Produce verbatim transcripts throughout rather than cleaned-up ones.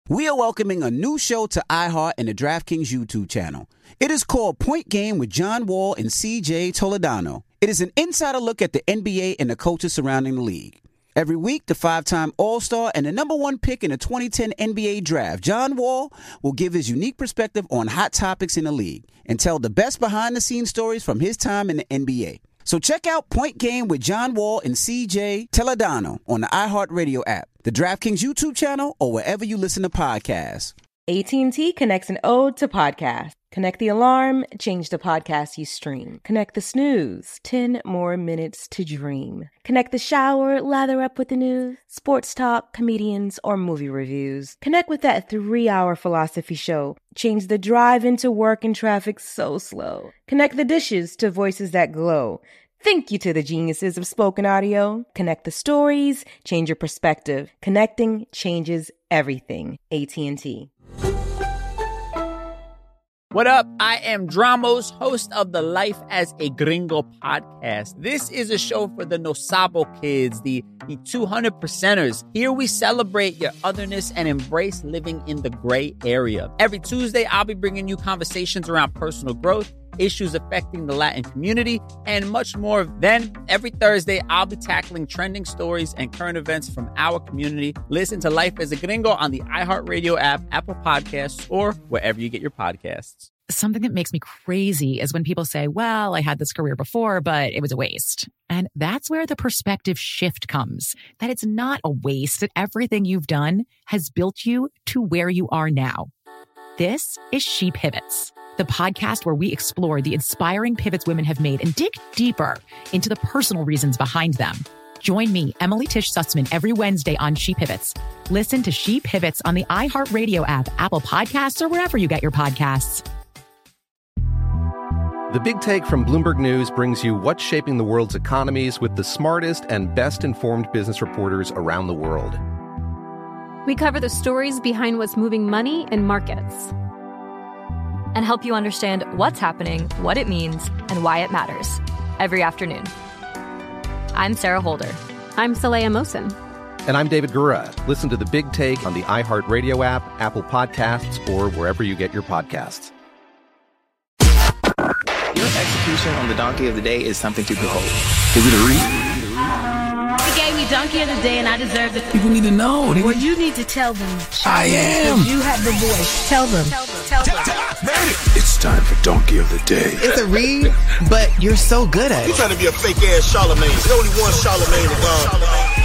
We are welcoming a new show to iHeart and the DraftKings YouTube channel. It is called Point Game with John Wall and C J Toledano. It is an insider look at the N B A and the coaches surrounding the league. Every week, the five-time All-Star and the number one pick in the twenty ten N B A Draft, John Wall, will give his unique perspective on hot topics in the league and tell the best behind-the-scenes stories from his time in the N B A. So check out Point Game with John Wall and C J Toledano on the iHeartRadio app, the DraftKings YouTube channel, or wherever you listen to podcasts. A T and T connects an ode to podcasts. Connect the alarm, change the podcast you stream. Connect the snooze, ten more minutes to dream. Connect the shower, lather up with the news, sports talk, comedians, or movie reviews. Connect with that three-hour philosophy show. Change the drive into work and traffic so slow. Connect the dishes to voices that glow. Thank you to the geniuses of spoken audio. Connect the stories, change your perspective. Connecting changes everything. A T and T. What up? I am Dramos, host of the Life as a Gringo podcast. This is a show for the No Sabo kids, the, the two hundred percenters. Here we celebrate your otherness and embrace living in the gray area. Every Tuesday, I'll be bringing you conversations around personal growth, issues affecting the Latin community, and much more. Then, every Thursday, I'll be tackling trending stories and current events from our community. Listen to Life as a Gringo on the iHeartRadio app, Apple Podcasts, or wherever you get your podcasts. Something that makes me crazy is when people say, well, I had this career before, but it was a waste. And that's where the perspective shift comes, that it's not a waste, that everything you've done has built you to where you are now. This is She Pivots, the podcast where we explore the inspiring pivots women have made and dig deeper into the personal reasons behind them. Join me, Emily Tish Sussman, every Wednesday on She Pivots. Listen to She Pivots on the iHeartRadio app, Apple Podcasts, or wherever you get your podcasts. The Big Take from Bloomberg News brings you what's shaping the world's economies with the smartest and best-informed business reporters around the world. We cover the stories behind what's moving money and markets, and help you understand what's happening, what it means, and why it matters every afternoon. I'm Sarah Holder. I'm Saleha Mohsin. And I'm David Gura. Listen to The Big Take on the iHeartRadio app, Apple Podcasts, or wherever you get your podcasts. Your execution on the Donkey of the Day is something to behold. Is it a read? He gave me Donkey of the Day, and I deserve it. People need to know. Well, you need to tell them. I am. You have the voice. Tell them. Tell them. Tell them. Tell them. It's time for Donkey of the Day. It's a read, but you're so good at it. You're trying to be a fake-ass Charlemagne. There's only one Charlemagne around.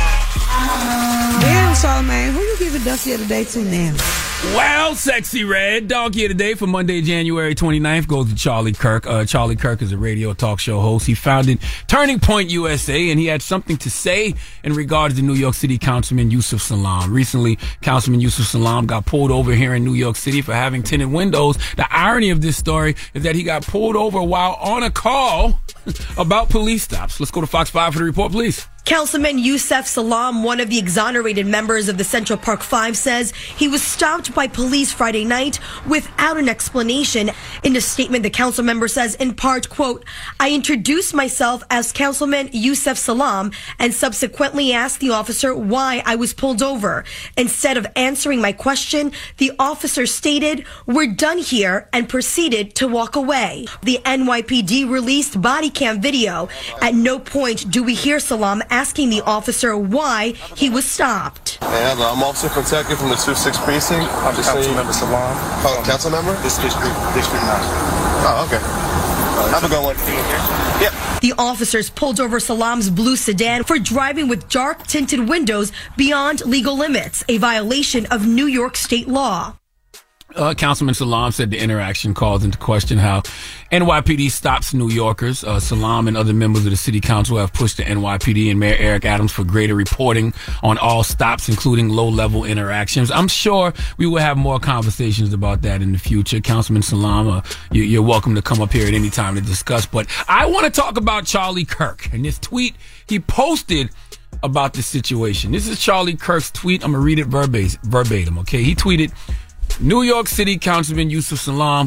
Damn, Charlemagne. Who you giving Donkey of the Day to now? Well, Sexy Red, Donkey of the Day for Monday, January twenty-ninth goes to Charlie Kirk. Uh, Charlie Kirk is a radio talk show host. He founded Turning Point U S A, and he had something to say in regards to New York City Councilman Yusef Salaam. Recently, Councilman Yusef Salaam got pulled over here in New York City for having tinted windows. The irony of this story is that he got pulled over while on a call about police stops. Let's go to Fox five for the report, please. Councilman Yusef Salaam, one of the exonerated members of the Central Park Five, says he was stopped by police Friday night without an explanation. In a statement, the council member says, in part, quote, I introduced myself as Councilman Yusef Salaam and subsequently asked the officer why I was pulled over. Instead of answering my question, the officer stated, we're done here, and proceeded to walk away. The N Y P D released body cam video. At no point do we hear Salaam asking the officer why he was stopped. Hey, hello, I'm Officer Protector from the two six Precinct. I'm just Council Member Salaam. Oh, Council Member? This district, District nine. Oh, okay. Uh, Have a good one. Yeah. The officers pulled over Salaam's blue sedan for driving with dark tinted windows beyond legal limits, a violation of New York state law. Uh, Councilman Salaam said the interaction calls into question how N Y P D stops New Yorkers. Uh, Salaam and other members of the city council have pushed the N Y P D and Mayor Eric Adams for greater reporting on all stops, including low-level interactions. I'm sure we will have more conversations about that in the future. Councilman Salaam, uh, you, you're welcome to come up here at any time to discuss. But I want to talk about Charlie Kirk and this tweet he posted about the situation. This is Charlie Kirk's tweet. I'm going to read it verbatim, verbatim, okay? He tweeted, New York City Councilman Yusef Salaam,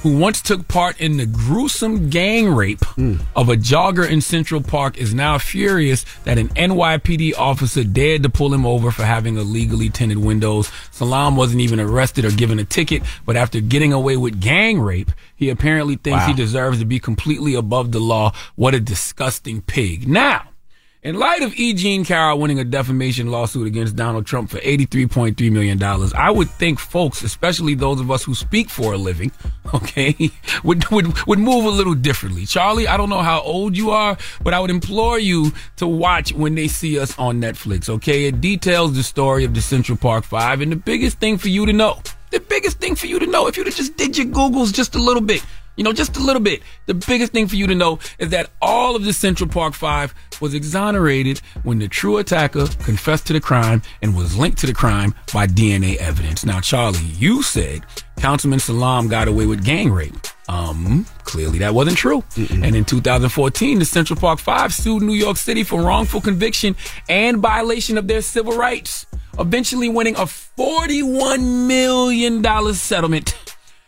who once took part in the gruesome gang rape mm. of a jogger in Central Park, is now furious that an N Y P D officer dared to pull him over for having illegally tinted windows. Salam wasn't even arrested or given a ticket, but after getting away with gang rape, he apparently thinks wow. he deserves to be completely above the law. What a disgusting pig. Now, in light of E. Jean Carroll winning a defamation lawsuit against Donald Trump for eighty-three point three million dollars, I would think folks, especially those of us who speak for a living, okay, would, would, would move a little differently. Charlie, I don't know how old you are, but I would implore you to watch When They See Us on Netflix, okay? It details the story of the Central Park Five, and the biggest thing for you to know, the biggest thing for you to know, if you'd have just did your Googles just a little bit, You know, just a little bit. The biggest thing for you to know is that all of the Central Park Five was exonerated when the true attacker confessed to the crime and was linked to the crime by D N A evidence. Now, Charlie, you said Councilman Salam got away with gang rape. Um, clearly that wasn't true. Mm-mm. And in two thousand fourteen, the Central Park Five sued New York City for wrongful conviction and violation of their civil rights, eventually winning a forty-one million dollars settlement.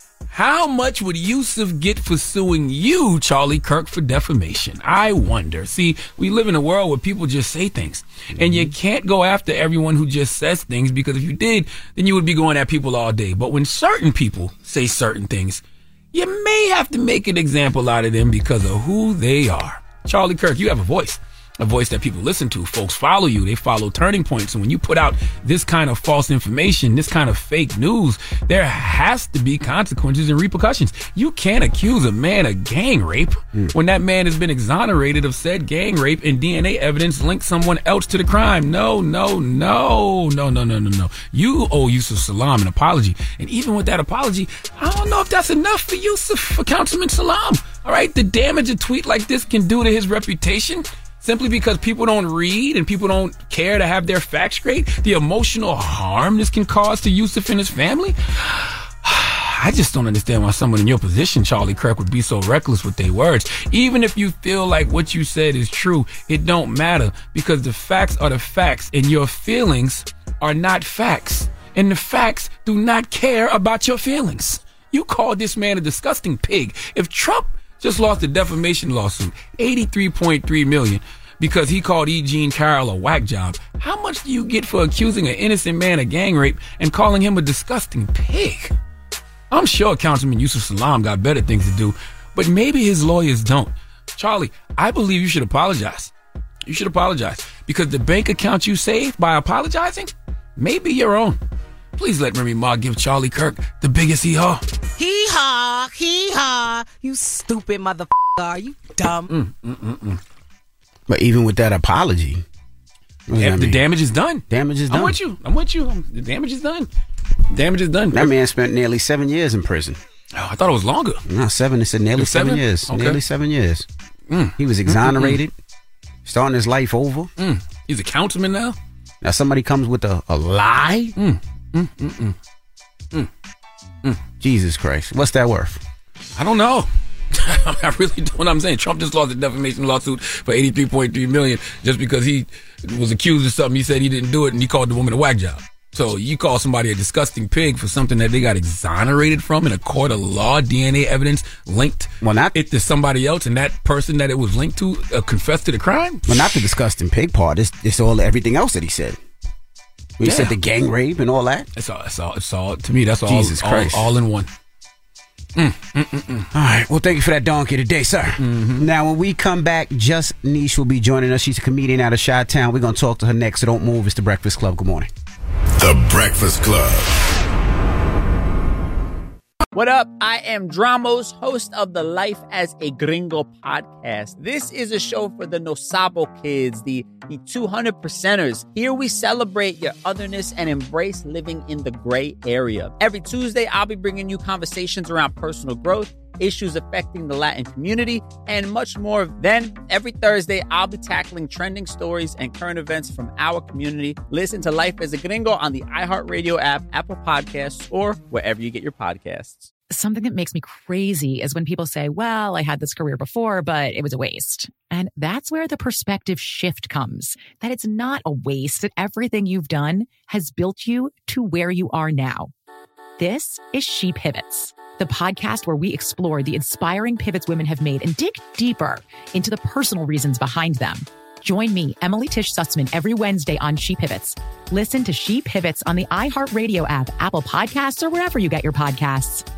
How much would Yusuf get for suing you, Charlie Kirk, for defamation? I wonder. See, we live in a world where people just say things. Mm-hmm. And you can't go after everyone who just says things, because if you did, then you would be going at people all day. But when certain people say certain things, you may have to make an example out of them because of who they are. Charlie Kirk, you have a voice. A voice that people listen to. Folks follow you. They follow Turning Point. So when you put out this kind of false information, this kind of fake news, there has to be consequences and repercussions. You can't accuse a man of gang rape mm. when that man has been exonerated of said gang rape and D N A evidence linked someone else to the crime. No, no, no, no, no, no, no, no. You owe Yusuf Salam an apology. And even with that apology, I don't know if that's enough for Yusuf, for Councilman Salam. All right, the damage a tweet like this can do to his reputation, simply because people don't read and people don't care to have their facts straight, the emotional harm this can cause to Yusuf and his family. I just don't understand why someone in your position, Charlie Kirk, would be so reckless with their words. Even if you feel like what you said is true, it don't matter, because the facts are the facts and your feelings are not facts. And the facts do not care about your feelings. You called this man a disgusting pig. If Trump just lost a defamation lawsuit, eighty-three point three million dollars, because he called E. Jean Carroll a whack job, how much do you get for accusing an innocent man of gang rape and calling him a disgusting pig? I'm sure Councilman Yusuf Salam got better things to do, but maybe his lawyers don't. Charlie, I believe you should apologize. You should apologize, because the bank account you saved by apologizing may be your own. Please let Remy Ma give Charlie Kirk the biggest hee-haw. Hee-haw, hee-haw. You stupid motherfucker. Are you dumb? Mm, mm, mm, mm. But even with that apology, yeah, the damage is done. Damage is done. I'm with you. I'm with you. The damage is done. Damage is done. That man spent nearly seven years in prison. Oh, I thought it was longer. No, seven. It said nearly seven? seven years. Okay. Nearly seven years. Mm. He was exonerated, mm-mm. starting his life over. Mm. He's a councilman now. Now somebody comes with a, a lie. Mm. Mm, mm, mm. Mm. Mm. Jesus Christ. What's that worth? I don't know. I really don't know what I'm saying. Trump just lost a defamation lawsuit for eighty-three point three million dollars just because he was accused of something. He said he didn't do it, and he called the woman a whack job. So you call somebody a disgusting pig for something that they got exonerated from in a court of law, D N A evidence linked well, not, it to somebody else, and that person that it was linked to uh, confessed to the crime? Well, not the disgusting pig part. It's, it's all everything else that he said. He yeah. said the gang rape and all that. It's all, it's all, it's all, to me, that's all, Jesus Christ. all, all in one. Mm, mm, mm, mm. All right. Well, thank you for that donkey today, sir. Mm-hmm. Now, when we come back, Just Niche will be joining us. She's a comedian out of Chi-Town. We're going to talk to her next, so don't move. It's The Breakfast Club. Good morning. The Breakfast Club. What up? I am Dramos, host of the Life as a Gringo podcast. This is a show for the No Sabo kids, the, the two hundred percenters. Here we celebrate your otherness and embrace living in the gray area. Every Tuesday, I'll be bringing you conversations around personal growth, issues affecting the Latin community, and much more. Then, every Thursday, I'll be tackling trending stories and current events from our community. Listen to Life as a Gringo on the iHeartRadio app, Apple Podcasts, or wherever you get your podcasts. Something that makes me crazy is when people say, well, I had this career before, but it was a waste. And that's where the perspective shift comes, that it's not a waste, that everything you've done has built you to where you are now. This is She Pivots, the podcast where we explore the inspiring pivots women have made and dig deeper into the personal reasons behind them. Join me, Emily Tish Sussman, every Wednesday on She Pivots. Listen to She Pivots on the iHeartRadio app, Apple Podcasts, or wherever you get your podcasts.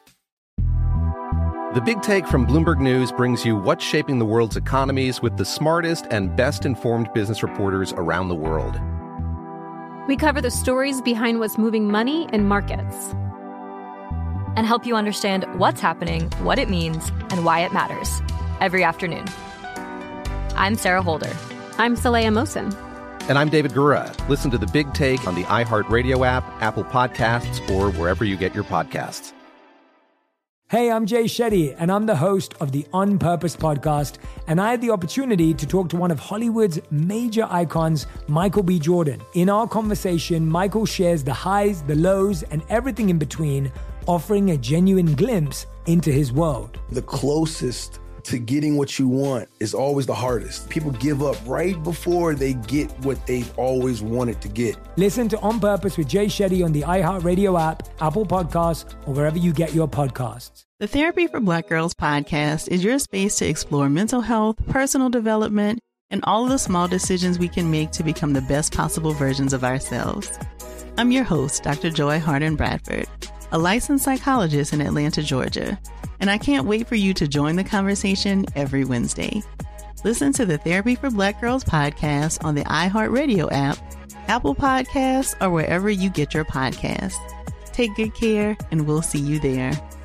The Big Take from Bloomberg News brings you what's shaping the world's economies with the smartest and best-informed business reporters around the world. We cover the stories behind what's moving money and markets, and help you understand what's happening, what it means, and why it matters every afternoon. I'm Sarah Holder. I'm Saleha Mohsin. And I'm David Gura. Listen to The Big Take on the iHeartRadio app, Apple Podcasts, or wherever you get your podcasts. Hey, I'm Jay Shetty, and I'm the host of the On Purpose podcast, and I had the opportunity to talk to one of Hollywood's major icons, Michael B. Jordan. In our conversation, Michael shares the highs, the lows, and everything in between, offering a genuine glimpse into his world. The closest to getting what you want is always the hardest. People give up right before they get what they've always wanted to get. Listen to On Purpose with Jay Shetty on the iHeartRadio app, Apple Podcasts, or wherever you get your podcasts. The Therapy for Black Girls podcast is your space to explore mental health, personal development, and all of the small decisions we can make to become the best possible versions of ourselves. I'm your host, Doctor Joy Harden Bradford, a licensed psychologist in Atlanta, Georgia, and I can't wait for you to join the conversation every Wednesday. Listen to the Therapy for Black Girls podcast on the iHeartRadio app, Apple Podcasts, or wherever you get your podcasts. Take good care, and we'll see you there.